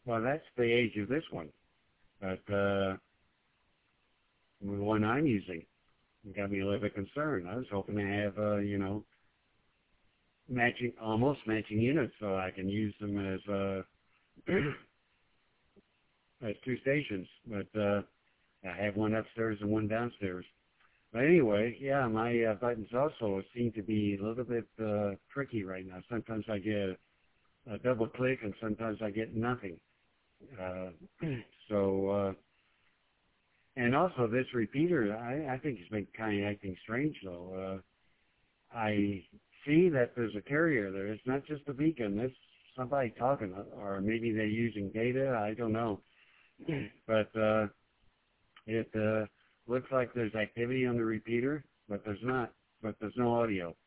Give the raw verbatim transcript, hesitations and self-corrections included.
Well, that's the age of this one, but uh, the one I'm using got me a little bit concerned. I was hoping to have, uh, you know, matching, almost matching units, so I can use them as uh, as two stations. But uh, I have one upstairs and one downstairs. But anyway, yeah, my uh, buttons also seem to be a little bit uh, tricky right now. Sometimes I get a double click, and sometimes I get nothing. Uh, so, uh, and also this repeater, I, I think it's been kind of acting strange though. Uh, I see that there's a carrier there. It's not just a beacon. It's somebody talking, or maybe they're using data. I don't know. But uh, it uh, looks like there's activity on the repeater, but there's not. But there's no audio.